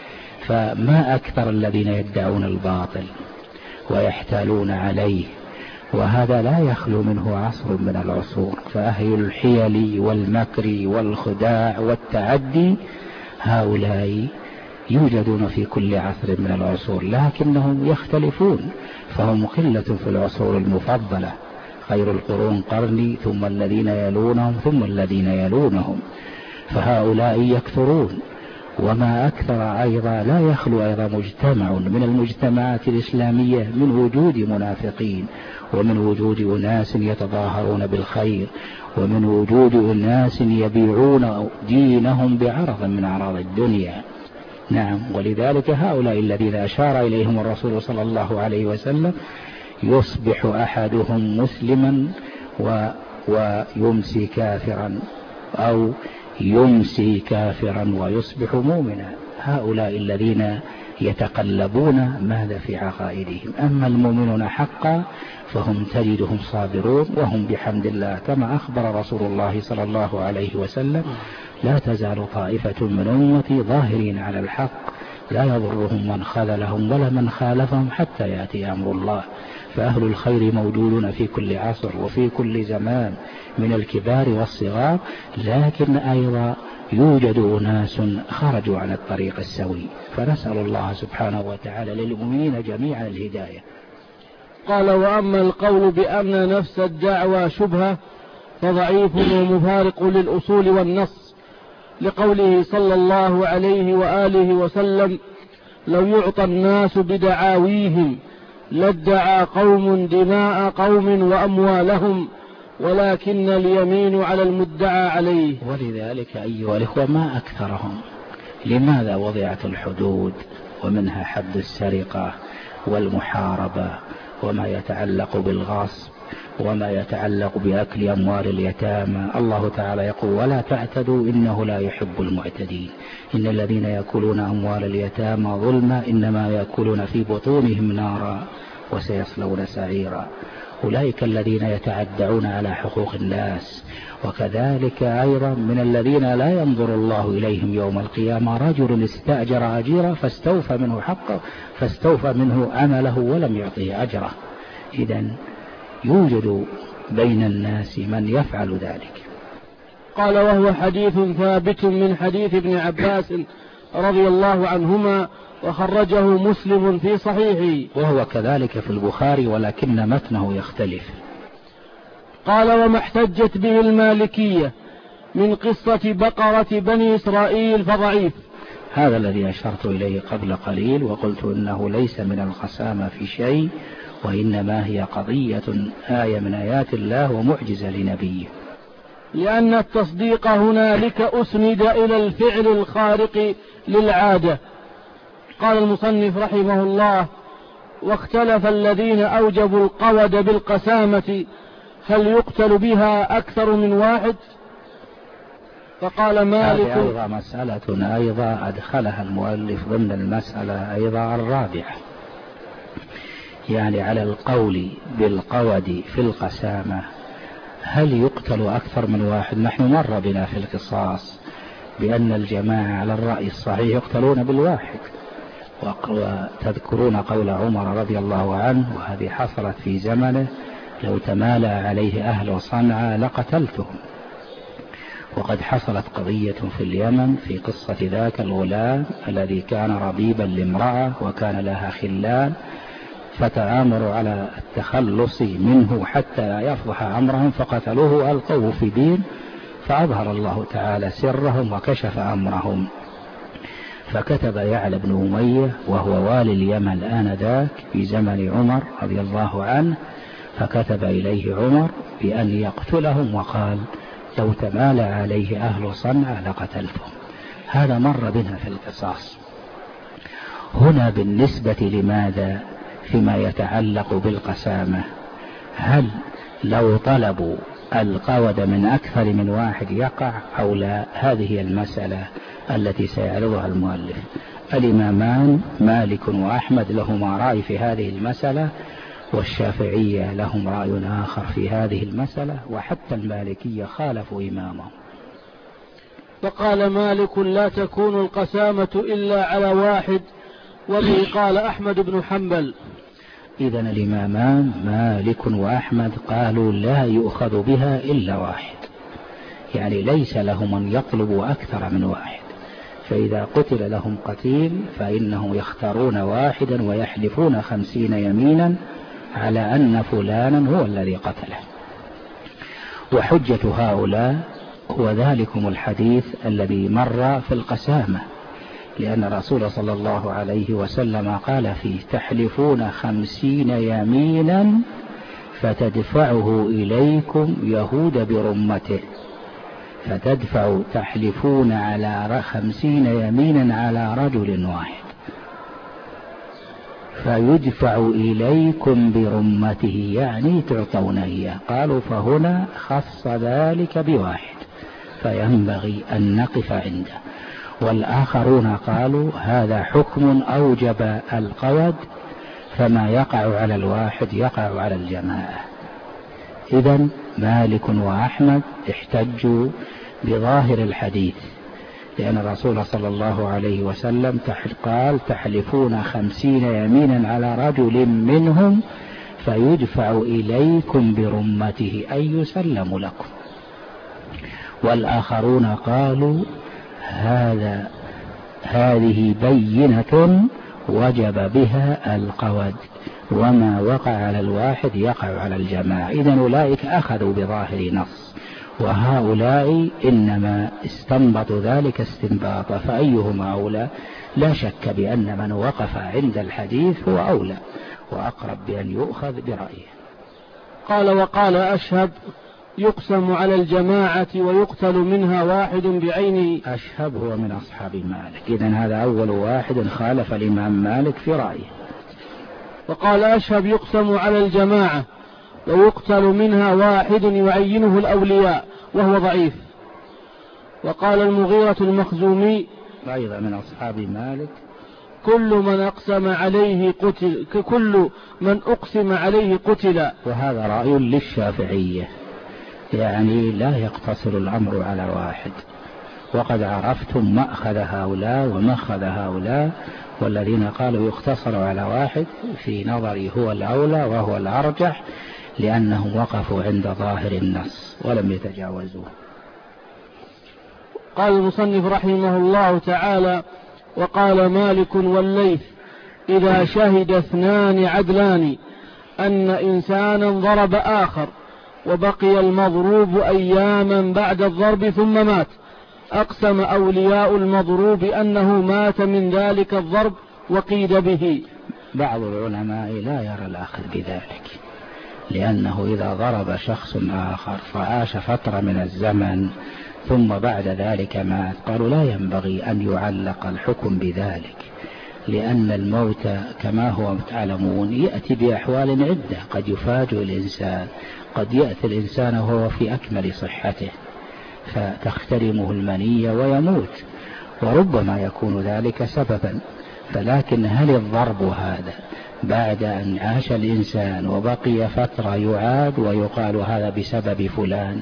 C: فما أكثر الذين يدعون الباطل ويحتالون عليه، وهذا لا يخلو منه عصر من العصور. فأهل الحيل والمكر والخداع والتعدي هؤلاء يوجدون في كل عصر من العصور، لكنهم يختلفون، فهم قلة في العصور المفضلة. خير القرون قرني، ثم الذين يلونهم، ثم الذين يلونهم، فهؤلاء يكثرون. وما أكثر أيضا لا يخلو أيضا مجتمع من المجتمعات الإسلامية من وجود منافقين، ومن وجود أناس يتظاهرون بالخير، ومن وجود أناس يبيعون دينهم بعرض من أعراض الدنيا. نعم، ولذلك هؤلاء الذين أشار إليهم الرسول صلى الله عليه وسلم يصبح أحدهم مسلما و... ويمسي كافرا، أو يمسي كافرا ويصبح مؤمنا. هؤلاء الذين يتقلبون ماذا في عقائدهم. أما المؤمنون حقا فهم تجدهم صابرون، وهم بحمد الله كما أخبر رسول الله صلى الله عليه وسلم: لا تزال طائفة من أمتي ظاهرين على الحق، لا يضرهم من خذلهم ولا من خالفهم حتى يأتي أمر الله. فأهل الخير موجودون في كل عصر وفي كل زمان من الكبار والصغار، لكن أيضا يوجد أناس خرجوا عن الطريق السوي، فنسأل الله سبحانه وتعالى للمؤمنين جميعا الهداية.
B: قال: وأما القول بأن نفس الدعوى شبهة فضعيف ومفارق للأصول والنص، لقوله صلى الله عليه وآله وسلم: لو يعطى الناس بدعاويهم لادعى قوم دماء قوم وأموالهم، ولكن اليمين على المدعى عليه.
C: ولذلك أيها الإخوة ما أكثرهم. لماذا وضعت الحدود، ومنها حد السرقة والمحاربة، وما يتعلق بالغصب، وما يتعلق بأكل أموال اليتامى؟ الله تعالى يقول: ولا تعتدوا إنه لا يحب المعتدين، إن الذين يأكلون أموال اليتامى ظلما إنما يأكلون في بطونهم نارا وسيصلون سعيرا. أولئك الذين يتعدعون على حقوق الناس. وكذلك أيضا من الذين لا ينظر الله إليهم يوم القيامة رجل استأجر أجيرا فاستوفى منه حقه، فاستوفى منه عمله ولم يعطيه أجره. إذن يوجد بين الناس من يفعل ذلك.
B: قال: وهو حديث ثابت من حديث ابن عباس رضي الله عنهما، وخرجه مسلم في صحيحه،
C: وهو كذلك في البخاري ولكن متنه يختلف.
B: قال: وما احتجت به المالكية من قصة بقرة بني إسرائيل فضعيف.
C: هذا الذي أشرت إليه قبل قليل، وقلت إنه ليس من القسامة في شيء، وإنما هي قضية آية من آيات الله ومعجزة لنبيه،
B: لأن التصديق هنالك أسند إلى الفعل الخارق للعادة. قال المصنف رحمه الله: واختلف الذين أوجبوا القود بالقسامة هل يقتل بها أكثر من واحد؟ فقال مالك:
C: هذه أيضا مسألة أيضا أدخلها المؤلف ضمن المسألة أيضا الرابعة، يعني على القول بالقود في القسامة هل يقتل أكثر من واحد؟ نحن مر بنا في القصاص بأن الجماعة على الرأي الصحيح يقتلون بالواحد، وتذكرون قول عمر رضي الله عنه، وهذه حصلت في زمنه: لو تمالى عليه أهل صنعاء لقتلتهم. وقد حصلت قضية في اليمن في قصة ذاك الغلام الذي كان ربيبا لامرأة وكان لها خلان، فتآمروا على التخلص منه حتى لا يفضح أمرهم فقتلوه ألقوه في دين، فأظهر الله تعالى سرهم وكشف أمرهم. فكتب يعلى بن أمية وهو والي اليمن آنذاك في زمن عمر رضي الله عنه، فكتب إليه عمر بأن يقتلهم، وقال لو تمالى عليه أهل صنعاء لقتلتهم. هذا مر بنا في القصاص. هنا بالنسبة لماذا فيما يتعلق بالقسامة، هل لو طلبوا القود من أكثر من واحد يقع أو لا؟ هذه هي المسألة التي سيعرضها المؤلف. الإمامان مالك وأحمد لهما رأي في هذه المسألة، والشافعية لهم رأي آخر في هذه المسألة، وحتى المالكية خالفوا إمامهم.
B: فقال مالك لا تكون القسامة إلا على واحد، وبه قال أحمد بن حنبل.
C: إذن الإمامان مالك وأحمد قالوا لا يؤخذ بها إلا واحد، يعني ليس لهم أن يطلبوا أكثر من واحد. فإذا قتل لهم قتيل فإنهم يختارون واحدا ويحلفون خمسين يمينا على أن فلانا هو الذي قتله. وحجة هؤلاء هو ذلكم الحديث الذي مر في القسامة، لأن الرسول صلى الله عليه وسلم قال فيه تحلفون خمسين يمينا فتدفعه إليكم يهود برمته، فتدفع تحلفون على خمسين يمينا على رجل واحد فيدفع إليكم برمته، يعني تعطون إياه. قالوا فهنا خص ذلك بواحد، فينبغي أن نقف عنده. والآخرون قالوا هذا حكم أوجب القود، فما يقع على الواحد يقع على الجماعة. إذن مالك وأحمد احتجوا بظاهر الحديث، لأن الرسول صلى الله عليه وسلم قال تحلفون خمسين يمينا على رجل منهم فيدفع إليكم برمته أي يسلم لكم. والآخرون قالوا هذا هذه بينة وجب بها القود، وما وقع على الواحد يقع على الجماعة. إذن أولئك أخذوا بظاهر نص، وهؤلاء إنما استنبطوا ذلك استنباطا، فأيهما أولى؟ لا شك بأن من وقف عند الحديث هو أولى وأقرب بأن يؤخذ برأيه.
B: قال وقال أشهب يقسم على الجماعة ويقتل منها واحد بعينه.
C: أشهب هو من أصحاب مالك، إذن هذا أول واحد خالف الإمام مالك في رأيه.
B: وقال أشهب يقسم على الجماعة ويقتل منها واحد يعينه الأولياء وهو ضعيف. وقال المغيرة المخزومي
C: أيضا من أصحاب مالك
B: كل من أقسم عليه قتل، كل من أقسم عليه قتل.
C: وهذا رأي للشافعية، يعني لا يقتصر الأمر على واحد. وقد عرفتم مأخذ هؤلاء ومأخذ هؤلاء، والذين قالوا يقتصر على واحد في نظري هو الأولى وهو الأرجح، لأنهم وقفوا عند ظاهر النص ولم يتجاوزوه.
B: قال المصنف رحمه الله تعالى وقال مالك والليث إذا شهد اثنان عدلان أن إنسانا ضرب آخر وبقي المضروب أياما بعد الضرب ثم مات، أقسم أولياء المضروب أنه مات من ذلك الضرب وقيد به.
C: بعض العلماء لا يرى الآخر بذلك، لأنه إذا ضرب شخص آخر فعاش فترة من الزمن ثم بعد ذلك مات، قالوا لا ينبغي أن يعلق الحكم بذلك، لأن الموت كما هو تعلمون يأتي بأحوال عدة. قد يفاجئ الإنسان، قد يأتي الإنسان وهو في أكمل صحته فتخترمه المنية ويموت، وربما يكون ذلك سببا. فلكن هل الضرب هذا بعد أن عاش الإنسان وبقي فترة يعاد ويقال هذا بسبب فلان؟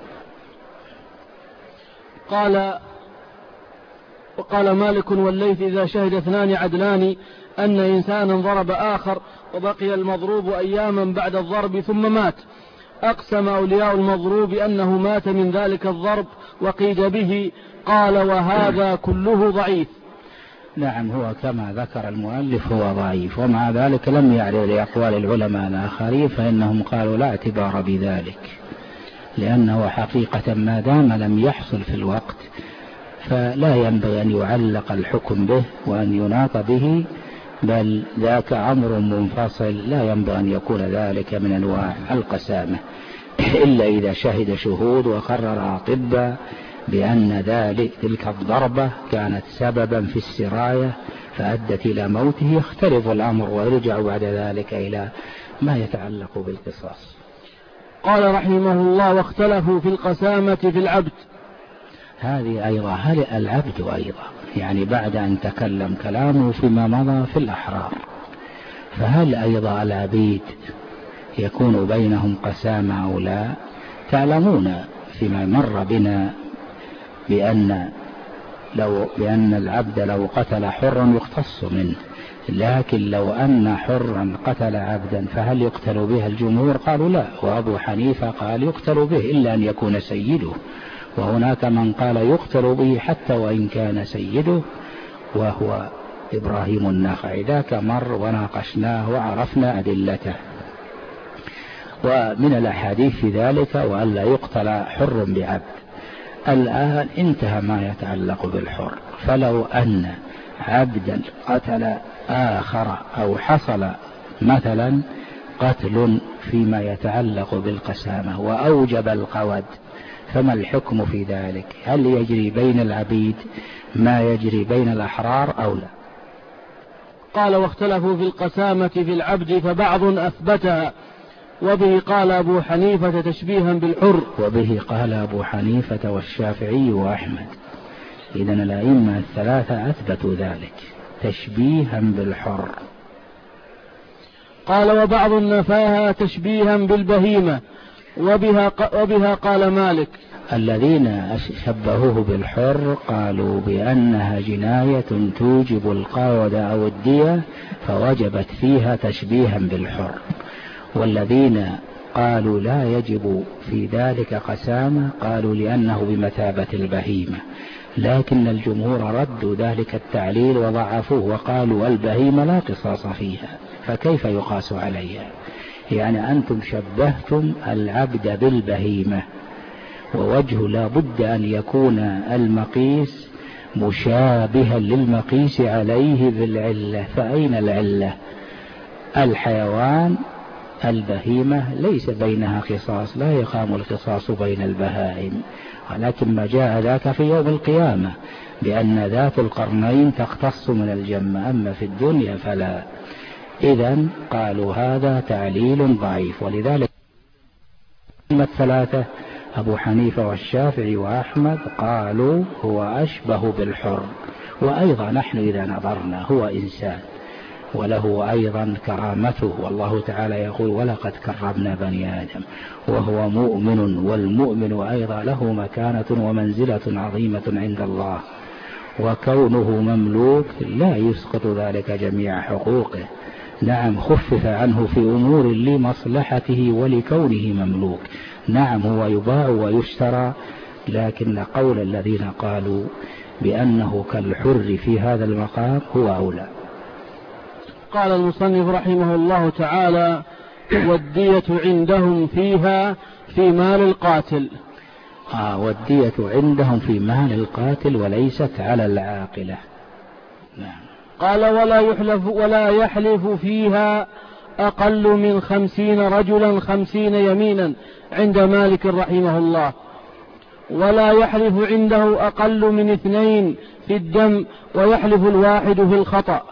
B: قال وقال مالك والليث إذا شهد اثنان عدلان أن إنسانا ضرب آخر وبقي المضروب أياما بعد الضرب ثم مات، أقسم أولياء المضروب أنه مات من ذلك الضرب وقيد به. قال وهذا كله ضعيف.
C: نعم، هو كما ذكر المؤلف هو ضعيف، ومع ذلك لم يعرض لأقوال العلماء الآخرين، فإنهم قالوا لا اعتبار بذلك، لأنه حقيقة ما دام لم يحصل في الوقت فلا ينبغي أن يعلق الحكم به وأن يناط به، بل ذاك أمر منفصل لا ينبغي أن يكون ذلك من أنواع القسامة إلا إذا شهد شهود وقرر أطباء بأن ذلك تلك الضربة كانت سببا في السراية فأدت إلى موته، يختلف الأمر ويرجع بعد ذلك إلى ما يتعلق بالقصاص.
B: قال رحمه الله: واختلفوا في القسامة في العبد.
C: هذه أيضا هل العبد أيضا يعني بعد أن تكلم كلامه فيما مضى في الأحرار، فهل أيضا العبيد يكون بينهم قسامة أو لا؟ تعلمون فيما مر بنا بأن لو بأن العبد لو قتل حرا يقتص منه، لكن لو أن حرا قتل عبدا فهل يقتل به؟ الجمهور قالوا لا، وأبو حنيفة قال يقتل به إلا أن يكون سيده، وهناك من قال يقتل به حتى وإن كان سيده وهو إبراهيم النخعي. ذاك مر وناقشناه وعرفنا أدلته. ومن الأحاديث في ذلك وأن لا يقتل حر بعبد. الآن انتهى ما يتعلق بالحر، فلو أن عبدا قتل آخر أو حصل مثلا قتل فيما يتعلق بالقسامة وأوجب القود، فما الحكم في ذلك؟ هل يجري بين العبيد ما يجري بين الأحرار أو لا؟
B: قال: واختلفوا في القسامة في العبد فبعض أثبتها، وبه قال أبو حنيفة تشبيها بالحر.
C: وبه قال أبو حنيفة والشافعي وأحمد. إذن الأئمة الثلاثة أثبتوا ذلك تشبيها بالحر.
B: قال: وبعض نفاها تشبيها بالبهيمة، وبها, وبها قال مالك.
C: الذين شبهوه بالحر قالوا بأنها جناية توجب القود أو الدية فوجبت فيها تشبيها بالحر، والذين قالوا لا يجب في ذلك قسامة قالوا لأنه بمثابة البهيمة، لكن الجمهور ردوا ذلك التعليل وضعفوه وقالوا البهيمة لا قصاص فيها فكيف يقاس عليها؟ يعني أنتم شبهتم العبد بالبهيمة، ووجه لا بد أن يكون المقيس مشابها للمقيس عليه بالعلة، فأين العلة؟ الحيوان البهيمة ليس بينها قصاص، لا يقام القصاص بين البهائم، ولكن ما جاء ذاك في يوم القيامة بأن ذات القرنين تقتص من الجمة، أما في الدنيا فلا. إذن قالوا هذا تعليل ضعيف، ولذلك الثلاثة أبو حنيفة والشافعي وأحمد قالوا هو أشبه بالحر. وأيضا نحن إذا نظرنا هو إنسان وله أيضا كرامته، والله تعالى يقول ولقد كرمنا بني آدم، وهو مؤمن، والمؤمن أيضا له مكانة ومنزلة عظيمة عند الله، وكونه مملوك لا يسقط ذلك جميع حقوقه. نعم خفف عنه في أمور لمصلحته ولكونه مملوك، نعم هو يباع ويشترى، لكن قول الذين قالوا بأنه كالحر في هذا المقام هو أولى.
B: قال المصنف رحمه الله تعالى: والدية عندهم فيها في مال القاتل.
C: آه والدية عندهم في مال القاتل وليست على العاقلة. نعم.
B: قال: ولا يحلف ولا يحلف فيها أقل من خمسين رجلا خمسين يمينا عند مالك رحمه الله، ولا يحلف عنده أقل من اثنين في الدم، ويحلف الواحد في الخطأ.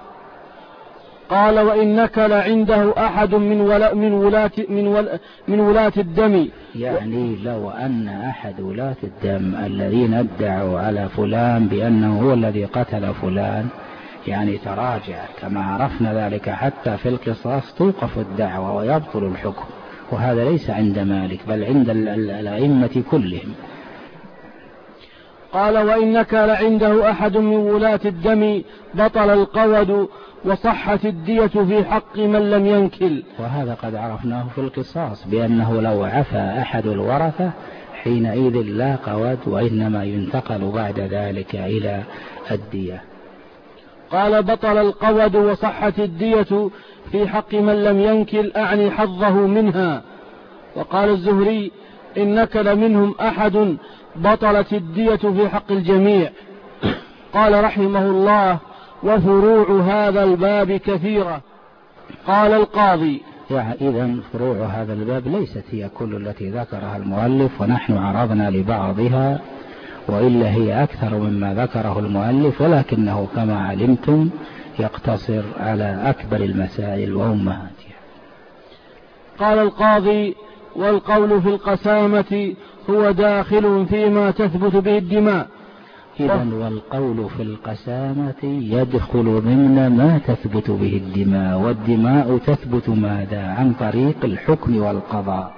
B: قال: وإن نكل عنده أحد من ولا من ولاة من ولا من ولاة الدم.
C: يعني لو أن أحد ولاة الدم الذين ادعوا على فلان بأنه هو الذي قتل فلان يعني تراجع، كما عرفنا ذلك حتى في القصاص توقف الدعوة ويبطل الحكم، وهذا ليس عند مالك بل عند الأئمة كلهم.
B: قال: وإن نكل عنده أحد من ولاة الدم بطل القود وصحت الدية في حق من لم ينكل.
C: وهذا قد عرفناه في القصاص بأنه لو عفى أحد الورثة حينئذ لا قود، وإنما ينتقل بعد ذلك إلى الدية.
B: قال: بطل القود وصحت الدية في حق من لم ينكل، أعني حظه منها. وقال الزهري: إن نكل منهم أحد بطلت الدية في حق الجميع. قال رحمه الله: وفروع هذا الباب كثيرة. قال القاضي:
C: يعني إذن فروع هذا الباب ليست هي كل التي ذكرها المؤلف، ونحن عرضنا لبعضها، وإلا هي أكثر مما ذكره المؤلف، ولكنه كما علمتم يقتصر على أكبر المسائل وأمهاتها.
B: قال القاضي: والقول في القسامة هو داخل فيما تثبت به الدماء.
C: إذن والقول في القسامة يدخل ضمن ما تثبت به الدماء، والدماء تثبت ماذا؟ عن طريق الحكم والقضاء.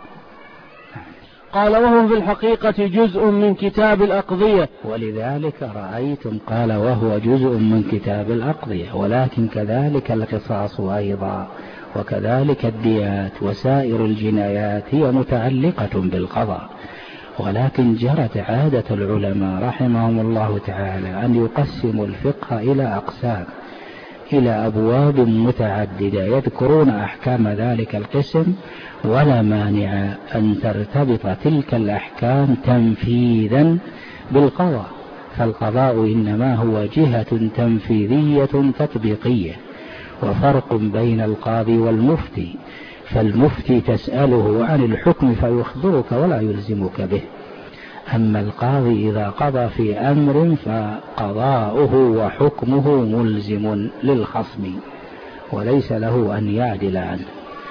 B: قال: وهو في الحقيقة جزء من كتاب الأقضية.
C: ولذلك رأيتم قال: وهو جزء من كتاب الأقضية، ولكن كذلك القصاص أيضا، وكذلك الديات وسائر الجنايات هي متعلقة بالقضاء. ولكن جرت عادة العلماء رحمهم الله تعالى أن يقسموا الفقه إلى أقسام، إلى أبواب متعددة، يذكرون أحكام ذلك القسم، ولا مانع أن ترتبط تلك الأحكام تنفيذا بالقضاء، فالقضاء إنما هو جهة تنفيذية تطبيقية. وفرق بين القاضي والمفتي، فالمفتي تسأله عن الحكم فيخبرك ولا يلزمك به، أما القاضي إذا قضى في أمر فقضاؤه وحكمه ملزم للخصم وليس له أن يعدل عنه.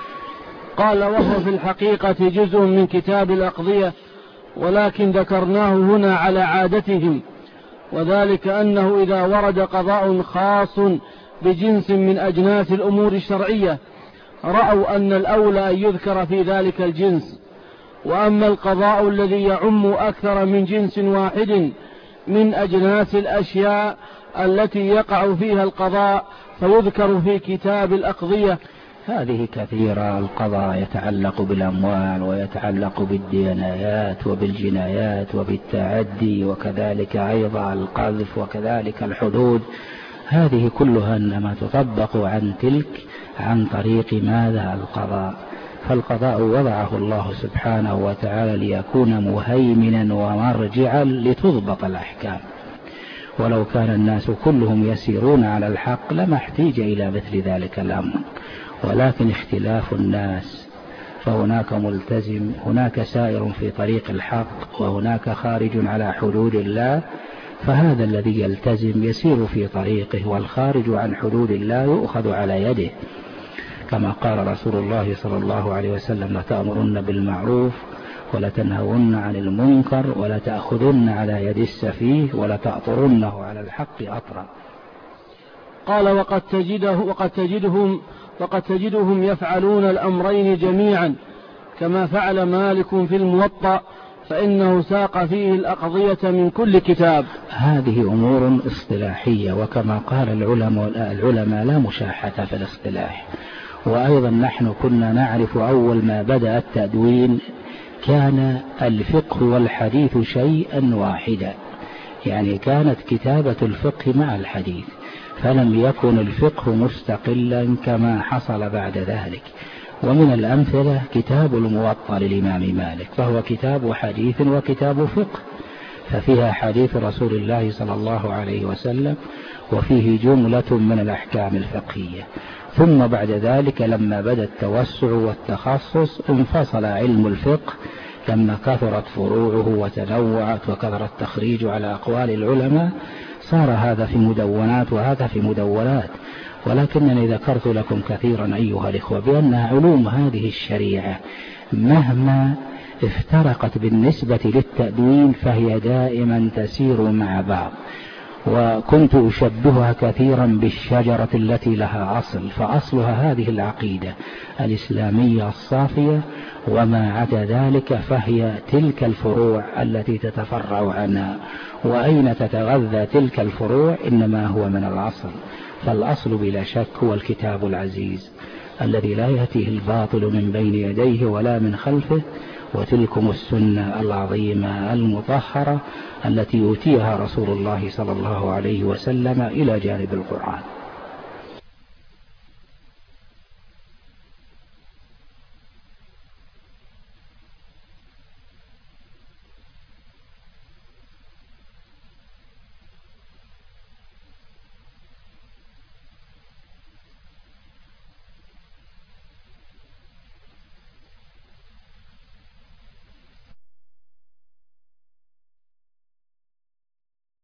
B: قال: وهو في الحقيقة جزء من كتاب الأقضية، ولكن ذكرناه هنا على عادتهم، وذلك أنه إذا ورد قضاء خاص بجنس من أجناس الأمور الشرعية رأوا أن الأولى أن يذكر في ذلك الجنس. وأما القضاء الذي يعم أكثر من جنس واحد من أجناس الأشياء التي يقع فيها القضاء فيذكر في كتاب الأقضية.
C: هذه كثيرة، القضاء يتعلق بالأموال، ويتعلق بالدينايات وبالجنايات وبالتعدي، وكذلك أيضا القذف، وكذلك الحدود، هذه كلها إنما تطبق عن تلك عن طريق ماذا؟ القضاء. فالقضاء وضعه الله سبحانه وتعالى ليكون مهيمنا ومرجعا لتضبط الأحكام، ولو كان الناس كلهم يسيرون على الحق لما احتاج إلى مثل ذلك الأمر، ولكن اختلاف الناس، فهناك ملتزم، هناك سائر في طريق الحق، وهناك خارج على حدود الله، فهذا الذي يلتزم يسير في طريقه، والخارج عن حدود الله يؤخذ على يده، كما قال رسول الله صلى الله عليه وسلم: لتأمرن بالمعروف ولتنهون عن المنكر ولتأخذن على يد السفيه ولتأطرنه على الحق أطرا.
B: قال: وقد تجده وقد تجدهم وقد تجدهم يفعلون الأمرين جميعا، كما فعل مالك في الموطأ، فإنه ساق فيه الأقضية من كل كتاب.
C: هذه أمور اصطلاحية، وكما قال العلماء العلماء لا مشاحة في الاصطلاح. وأيضا نحن كنا نعرف أول ما بدأ التدوين كان الفقه والحديث شيئا واحدا، يعني كانت كتابة الفقه مع الحديث، فلم يكن الفقه مستقلا كما حصل بعد ذلك. ومن الأمثلة كتاب الموطأ للإمام مالك، فهو كتاب حديث وكتاب فقه، ففيها حديث رسول الله صلى الله عليه وسلم، وفيه جملة من الأحكام الفقهية. ثم بعد ذلك لما بدأ التوسع والتخصص انفصل علم الفقه، لما كثرت فروعه وتنوعت وكثر التخريج على أقوال العلماء، صار هذا في مدونات وهذا في مدونات. ولكنني ذكرت لكم كثيرا أيها الإخوة بأن علوم هذه الشريعة مهما افترقت بالنسبة للتأدوين فهي دائما تسير مع بعض، وكنت أشبهها كثيرا بالشجرة التي لها أصل، فأصلها هذه العقيدة الإسلامية الصافية، وما عدا ذلك فهي تلك الفروع التي تتفرع عنها. وأين تتغذى تلك الفروع؟ إنما هو من الأصل، فالأصل بلا شك هو الكتاب العزيز الذي لا يأتيه الباطل من بين يديه ولا من خلفه، وتلكم السنة العظيمة المطهرة التي يؤتيها رسول الله صلى الله عليه وسلم إلى جانب القرآن.